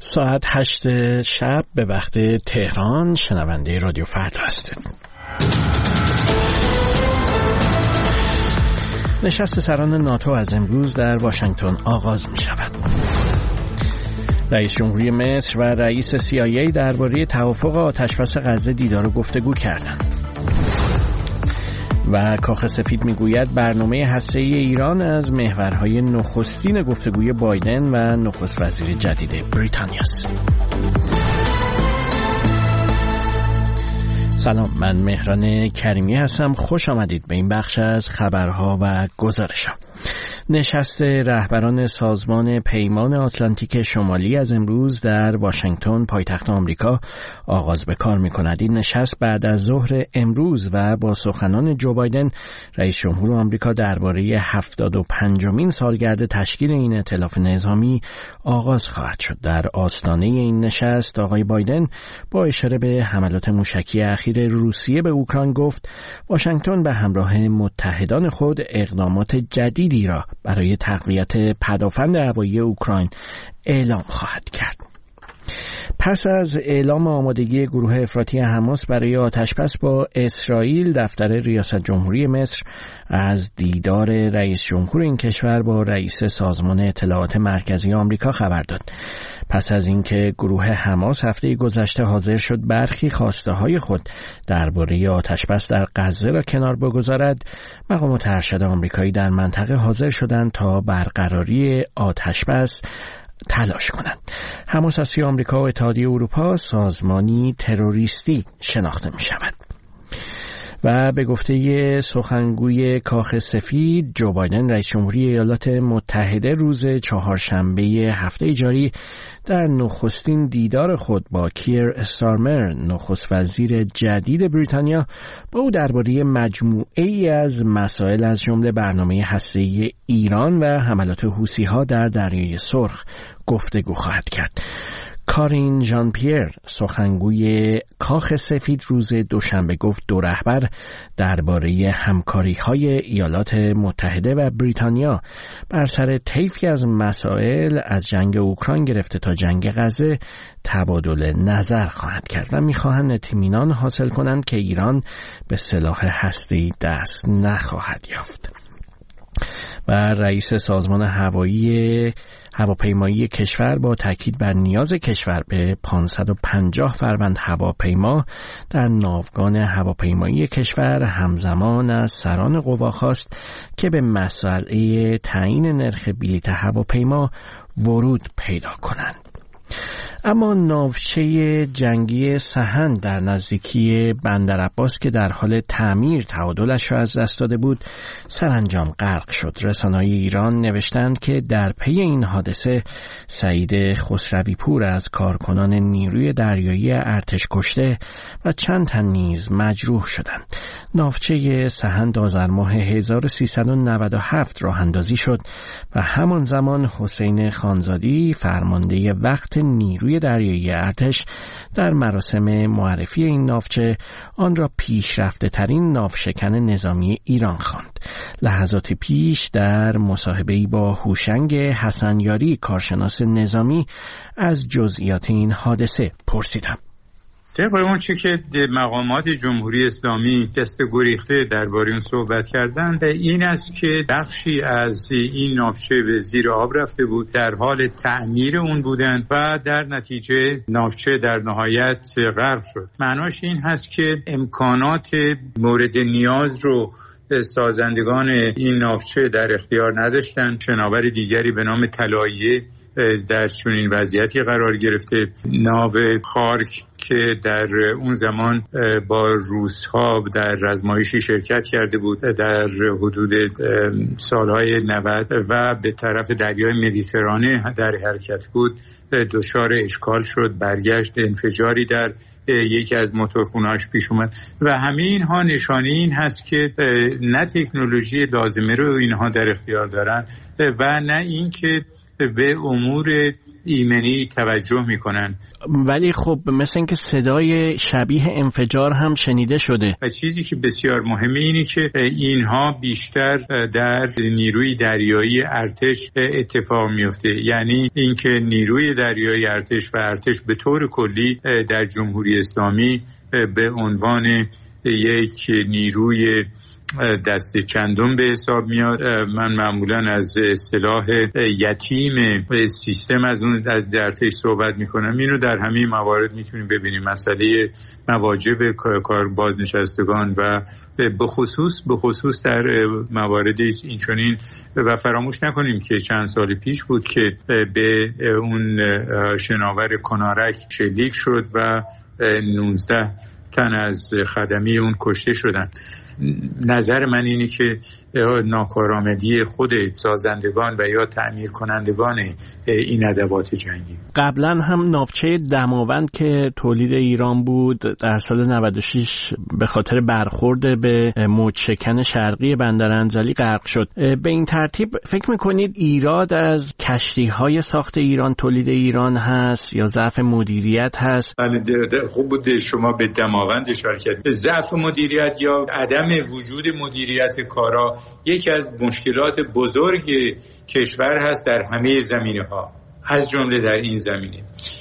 ساعت 8 شب به وقت تهران شنونده رادیو فردا هستید. نشست سران ناتو از امروز در واشنگتن آغاز می شود. رئیس جمهوری مصر و رئیس CIA درباره توافق آتشبس غزه دیدار و گفتگو کردند. و کاخ سفید میگوید برنامه هسته‌ای ایران از محورهای نخستین گفتگوی بایدن و نخست وزیر جدید بریتانیا است. سلام، من مهران کریمی هستم. خوش آمدید به این بخش از خبرها و گزارش‌ها. نشست رهبران سازمان پیمان آتلانتیک شمالی از امروز در واشنگتن پایتخت آمریکا آغاز به کار می‌کند. این نشست بعد از ظهر امروز و با سخنان جو بایدن رئیس جمهور آمریکا درباره 75مین سالگرد تشکیل این ائتلاف نظامی آغاز خواهد شد. در آستانه این نشست آقای بایدن با اشاره به حملات موشکی اخیر روسیه به اوکراین گفت واشنگتن به همراه متحدان خود اقدامات جدیدی را برای تقویت پدافند هوایی اوکراین اعلام خواهد کرد. پس از اعلام آمادگی گروه افراطی حماس برای آتشبس با اسرائیل، دفتر ریاست جمهوری مصر از دیدار رئیس جمهور این کشور با رئیس سازمان اطلاعات مرکزی آمریکا خبر داد. پس از اینکه گروه حماس هفته گذشته حاضر شد برخی خواسته‌های خود درباره آتشبس در غزه را کنار بگذارد، مقامات ارشد آمریکایی در منطقه حاضر شدند تا برقراری آتشبس تلاش کنند. حماس از سوی آمریکا و اتحادیه اروپا سازمانی تروریستی شناخته می شود. و به گفته سخنگوی کاخ سفید جو بایدن رئیس جمهوری ایالات متحده روز چهارشنبه هفته جاری در نخستین دیدار خود با کیر استارمر نخست وزیر جدید بریتانیا با او درباره مجموعه‌ای از مسائل از جمله برنامه هسته‌ای ایران و حملات حوثی‌ها در دریای سرخ گفتگو خواهد کرد. کارین ژان پیر سخنگوی کاخ سفید روز دوشنبه گفت دو رهبر درباره همکاری‌های ایالات متحده و بریتانیا بر سر طیفی از مسائل از جنگ اوکراین گرفته تا جنگ غزه تبادل نظر خواهند کرد و می‌خواهند اطمینان حاصل کنند که ایران به سلاح هسته‌ای دست نخواهد یافت. و رئیس سازمان هواپیمایی کشور با تاکید بر نیاز کشور به 550 فروند هواپیما در ناوگان هواپیمایی کشور همزمان از سران قوا خواست که به مسئله تعیین نرخ بلیط هواپیما ورود پیدا کنند. اما ناوچه جنگی سهند در نزدیکی بندر عباس که در حال تعمیر تعادلش را از دست داده بود سرانجام غرق شد. رسانه‌های ایران نوشتند که در پی این حادثه سعید خسروی پور از کارکنان نیروی دریایی ارتش کشته و چند تن نیز مجروح شدند. ناوچه سهند آذر ماه 1397 راه اندازی شد و همان زمان حسین خانزادی فرمانده وقت نیروی دریایی ارتش در مراسم معرفی این ناوچه آن را پیشرفته ترین ناوشکن نظامی ایران خواند. لحظات پیش در مصاحبه‌ای با هوشنگ حسنیاری کارشناس نظامی از جزئیات این حادثه پرسیدم. طبق اون چی که مقامات جمهوری اسلامی دست گریخته درباره اون صحبت کردن این است که بخشی از این ناوچه به زیر آب رفته بود، در حال تعمیر اون بودن و در نتیجه ناوچه در نهایت غرق شد. معناش این هست که امکانات مورد نیاز رو سازندگان این ناوچه در اختیار نداشتن. شناور دیگری به نام طلاییه در چنین وضعیتی قرار گرفته. ناو خارک که در اون زمان با روس‌ها در آزمایشی شرکت کرده بود در حدود سالهای 90 و به طرف دریای مدیترانه در حرکت بود دچار اشکال شد، برگشت، انفجاری در یکی از موتورخونه‌اش پیش اومد و همه اینها نشانه این هست که نه تکنولوژی لازمه رو اینها در اختیار دارن و نه این که به امور ایمنی توجه میکنن. ولی خب مثل اینکه صدای شبیه انفجار هم شنیده شده. و چیزی که بسیار مهمه اینه که اینها بیشتر در نیروی دریایی ارتش اتفاق میفته، یعنی اینکه نیروی دریایی ارتش و ارتش به طور کلی در جمهوری اسلامی به عنوان یک نیروی دست چندم به حساب میاد. من معمولا از اصطلاح یتیم سیستم از ارتش صحبت میکنم. اینو در همه موارد میتونیم ببینیم، مسئله مواجب کار بازنشستگان و به خصوص در موارد اینچنین. و فراموش نکنیم که چند سال پیش بود که به اون شناور کنارک شلیک شد و 19 تن از خدمی اون کشته شدن. نظر من اینه که ناکارآمدی خود سازندگان و یا تعمیر کنندگان این ادوات جنگی. قبلا هم ناوچه دماوند که تولید ایران بود در سال 96 به خاطر برخورد به موج‌شکن شرقی بندر انزلی غرق شد. به این ترتیب فکر میکنید ایراد از کشتی‌های ساخت ایران، تولید ایران هست یا ضعف مدیریت هست؟ خوب بود شما به دماوند اشاره کردید. ضعف مدیریت یا عدم وجود مدیریت کارا یکی از مشکلات بزرگ کشور هست در همه زمینه‌ها، از جمله در این زمینه.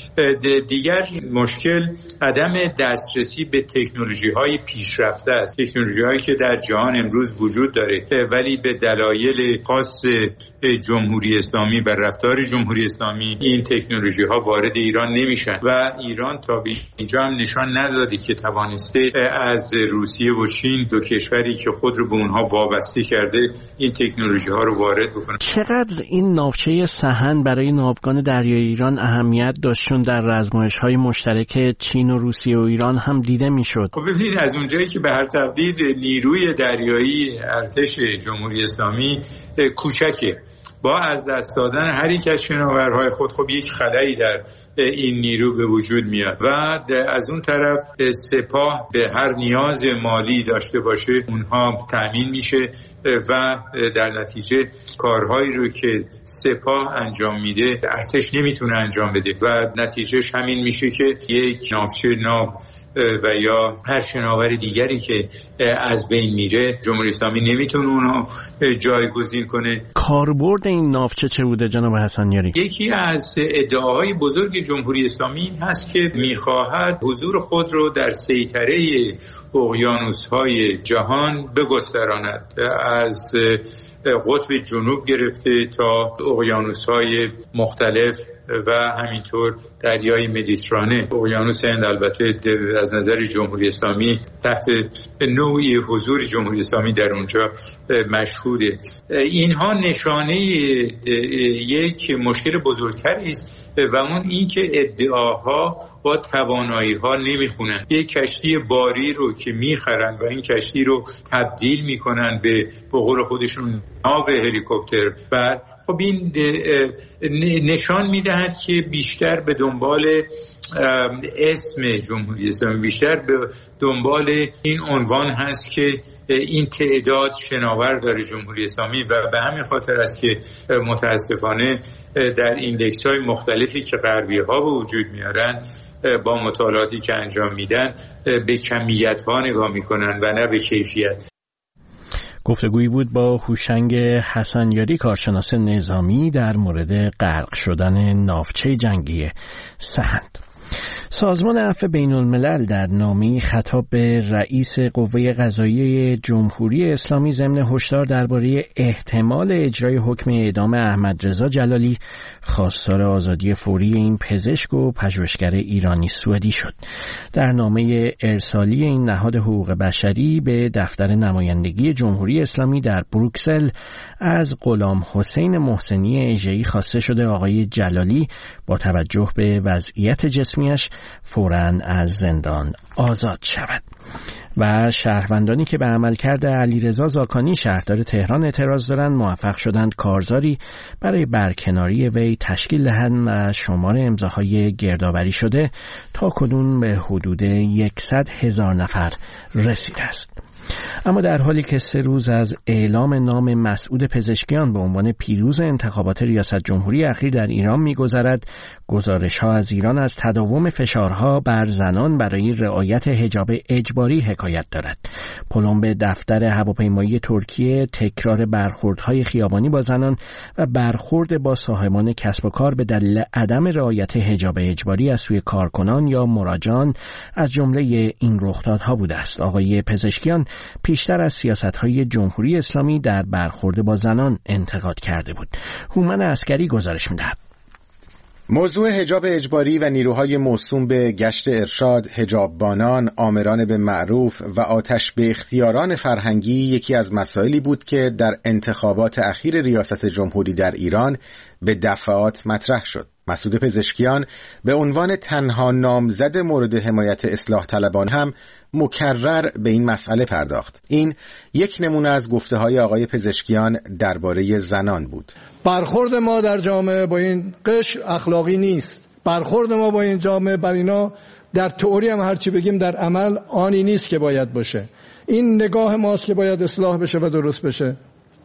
دیگر مشکل عدم دسترسی به تکنولوژی‌های پیشرفته است، تکنولوژی‌هایی که در جهان امروز وجود داره ولی به دلایل خاص جمهوری اسلامی و رفتار جمهوری اسلامی این تکنولوژی‌ها وارد ایران نمیشن و ایران تا به اینجا هم نشان نداده که توانسته از روسیه و چین، دو کشوری که خود رو به اونها وابسته کرده، این تکنولوژی‌ها رو وارد بکنه. چقدر این ناوچه سحن برای ناوگان دریایی ایران اهمیت داشت؟ در رزمایش‌های مشترک چین و روسیه و ایران هم دیده می‌شد. خب ببینید، از اونجایی که به هر تقدیر نیروی دریایی ارتش جمهوری اسلامی کوچکه، با از دست دادن هر یک از شناورهای خود خب یک خلایی در این نیرو به وجود میاد و از اون طرف سپاه به هر نیاز مالی داشته باشه اونها تأمین میشه و در نتیجه کارهایی رو که سپاه انجام میده ارتش نمیتونه انجام بده و نتیجهش همین میشه که یک ناوچه ناو و یا هر شناور دیگری که از بین میره جمهوری اسلامی نمیتونه اونها جایگزین کنه. کاربرد این ناوچه چه بوده جناب حسنیاری؟ یکی از ادعاهای بزرگ جمهوری اسلامی این هست که میخواهد حضور خود رو در سیطره اقیانوس‌های جهان بگستراند، از قطب جنوب گرفته تا اقیانوس‌های مختلف و همینطور دریای مدیترانه. اقیانوس هند البته از نظر جمهوری اسلامی تحت نوعی حضور جمهوری اسلامی در اونجا مشهوده. اینها نشانه یک مشکل بزرگتری است و اون این که ادعاها با توانایی‌ها نمیخونن. یک کشتی باری رو که میخرن و این کشتی رو تبدیل میکنن به قول خودشون ناو هلیکوپتر، بعد خب این نشان میدهد که بیشتر به دنبال اسم جمهوری اسلامی، بیشتر به دنبال این عنوان هست که این تعداد شناور داره جمهوری اسلامی و به همین خاطر است که متاسفانه در ایندکس‌های مختلفی که غربی‌ها به وجود میارن با مطالعاتی که انجام میدن به کمیت‌ها نگاه میکنن و نه به کیفیت. گفتگویی بود با هوشنگ حسنیاری، کارشناس نظامی، در مورد غرق شدن ناوچه جنگی سحند. سازمان عفو بین الملل در نامه‌ای خطاب به رئیس قوه قضاییه جمهوری اسلامی ضمن هشدار درباره احتمال اجرای حکم اعدام احمد رضا جلالی خواستار آزادی فوری این پزشک و پژوهشگر ایرانی سوئدی شد. در نامه ارسالی این نهاد حقوق بشری به دفتر نمایندگی جمهوری اسلامی در بروکسل از غلام حسین محسنی اژه‌ای خواسته شده آقای جلالی با توجه به وضعیت جسمیش فوراً از زندان آزاد شود. و شهروندانی که به عملکرد علیرضا زاکانی شهردار تهران اعتراض دارند موفق شدند کارزاری برای برکناری وی تشکیل دهند و شمار امضاهای گردآوری شده تا کنون به حدود 100,000 نفر رسیده است. اما در حالی که 3 روز از اعلام نام مسعود پزشکیان به عنوان پیروز انتخابات ریاست جمهوری اخیر در ایران می‌گذرد، گزارش‌ها از ایران از تداوم فشارها بر زنان برای رعایت حجاب اجباری حکایت دارد. پلمب دفتر هواپیمایی ترکیه، تکرار برخوردهای خیابانی با زنان و برخورد با صاحبان کسب و کار به دلیل عدم رعایت حجاب اجباری از سوی کارکنان یا مراجعان از جمله این رخدادها بوده است. آقای پزشکیان پیشتر از سیاست‌های جمهوری اسلامی در برخورد با زنان انتقاد کرده بود. هومن عسکری گزارش می‌دهد. موضوع حجاب اجباری و نیروهای موسوم به گشت ارشاد، حجاببانان، آمران به معروف و آتش به اختیاران فرهنگی یکی از مسائلی بود که در انتخابات اخیر ریاست جمهوری در ایران به دفعات مطرح شد. مسعود پزشکیان به عنوان تنها نامزد مورد حمایت اصلاح طلبان هم مکرر به این مسئله پرداخت. این یک نمونه از گفته‌های آقای پزشکیان درباره زنان بود. برخورد ما در جامعه با این قشر اخلاقی نیست. برخورد ما با این جامعه بر اینا در تئوری هم هرچی بگیم در عمل آنی نیست که باید باشه. این نگاه ماست که باید اصلاح بشه و درست بشه.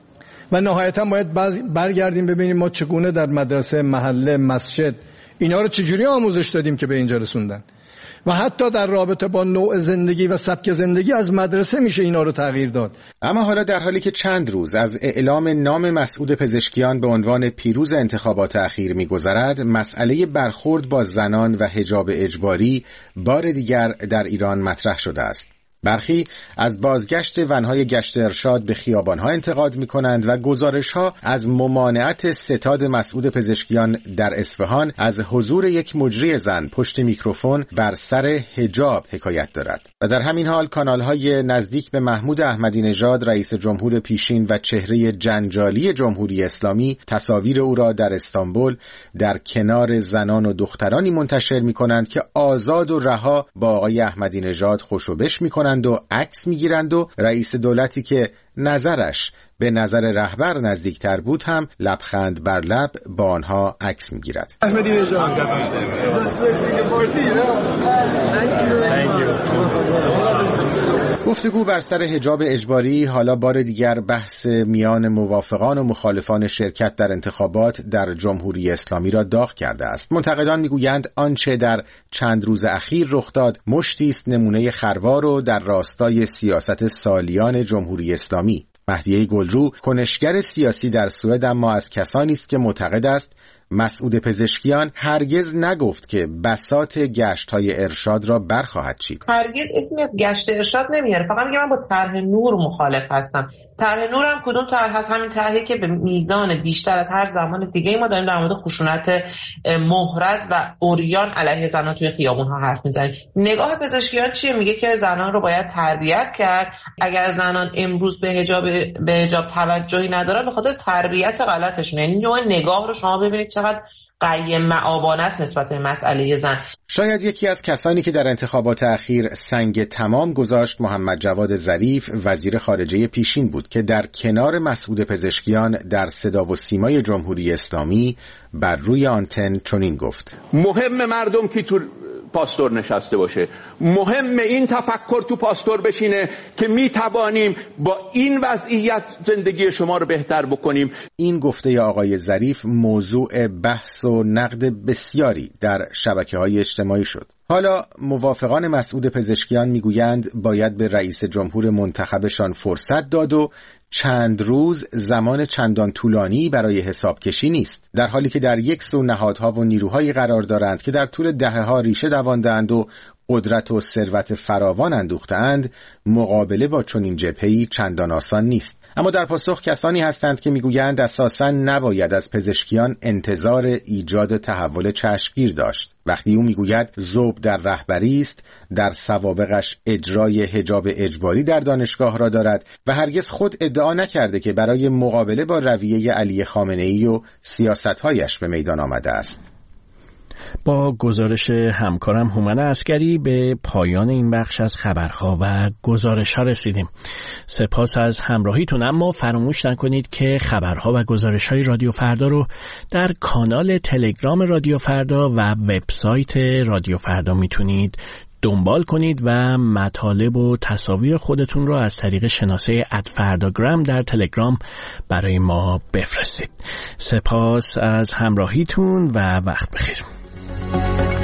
و نهایتا باید برگردیم ببینیم ما چگونه در مدرسه، محله، مسجد اینا رو چجوری آموزش دادیم که به اینجا رسوندن. و حتی در رابطه با نوع زندگی و سبک زندگی از مدرسه میشه اینا رو تغییر داد. اما حالا در حالی که چند روز از اعلام نام مسعود پزشکیان به عنوان پیروز انتخابات اخیر می‌گذرد، مسئله برخورد با زنان و حجاب اجباری بار دیگر در ایران مطرح شده است. برخی از بازگشت ونهای گشت ارشاد به خیابانها انتقاد می‌کنند و گزارش‌ها از ممانعت ستاد مسعود پزشکیان در اصفهان از حضور یک مجری زن پشت میکروفون بر سر حجاب حکایت دارد. و در همین حال کانال‌های نزدیک به محمود احمدی نژاد رئیس جمهور پیشین و چهره جنجالی جمهوری اسلامی تصاویر او را در استانبول در کنار زنان و دخترانی منتشر می‌کنند که آزاد و رها با آقای احمدی نژاد خوشوبش می‌کنند و عکس میگیرند و رئیس دولتی که نظرش به نظر رهبر نزدیکتر بود هم لبخند بر لب با آنها عکس میگیرد. گفتگو بر سر حجاب اجباری حالا بار دیگر بحث میان موافقان و مخالفان شرکت در انتخابات در جمهوری اسلامی را داغ کرده است. منتقدان میگویند آنچه در چند روز اخیر رخ داد مشتی است نمونه خروار و در راستای سیاست سالیان جمهوری اسلامی. مهدیه گلرو کنشگر سیاسی در سوئد اما از کسانی است که معتقد است مسعود پزشکیان هرگز نگفت که بساط گشت‌های ارشاد را برخواهد چید. هرگز اسمی از گشت ارشاد نمیاره. فقط میگه من با طرح نور مخالف هستم. طرح نور هم کدوم طرح هست؟ همین طرحی که به میزان بیشتر از هر زمان دیگه ما داریم در مورد خشونت مهرز و عریان علیه زنان توی خیابون‌ها حرف میزنیم. نگاه پزشکیان چیه؟ میگه که زنان رو باید تربیت کرد. اگر زنان امروز به حجاب توجهی ندارن به خاطر تربیت غلطشون. یعنی نوع نگاه رو شما ببینید چقدر قیم معابانه است نسبت به مسئله زن. شاید یکی از کسانی که در انتخابات اخیر سنگ تمام گذاشت محمد جواد ظریف وزیر خارجه پیشین بود که در کنار مسعود پزشکیان در صدا و سیمای جمهوری اسلامی بر روی آنتن چنین گفت: مهم مردم که تو پاستور نشسته باشه، مهم این تفکر تو پاستور بشینه که می توانیم با این وضعیت زندگی شما رو بهتر بکنیم. این گفته آقای ظریف موضوع بحث و نقد بسیاری در شبکه‌های اجتماعی شد. حالا موافقان مسعود پزشکیان میگویند باید به رئیس جمهور منتخبشان فرصت داد و چند روز زمان چندان طولانی برای حساب کشی نیست، در حالی که در یک سو نهادها و نیروهایی قرار دارند که در طول دهه‌ها ریشه دوانده‌اند و قدرت و ثروت فراوان اندوخته‌اند. مقابله با چنین جبهه‌ای چندان آسان نیست. اما در پاسخ کسانی هستند که میگویند اساساً نباید از پزشکیان انتظار ایجاد تحول چشمگیر داشت. وقتی او میگوید ذوب در رهبری است، در سوابقش اجرای حجاب اجباری در دانشگاه را دارد و هرگز خود ادعا نکرده که برای مقابله با رویه علی خامنه‌ای و سیاست‌هایش به میدان آمده است. با گزارش همکارم هومن عسکری به پایان این بخش از خبرها و گزارش‌ها رسیدیم. سپاس از همراهیتون، اما فراموش نکنید که خبرها و گزارش‌های رادیو فردا رو در کانال تلگرام رادیو فردا و وبسایت رادیو فردا میتونید دنبال کنید و مطالب و تصاویر خودتون رو از طریق شناسه @فرداگرام در تلگرام برای ما بفرستید. سپاس از همراهیتون و وقت بخیر.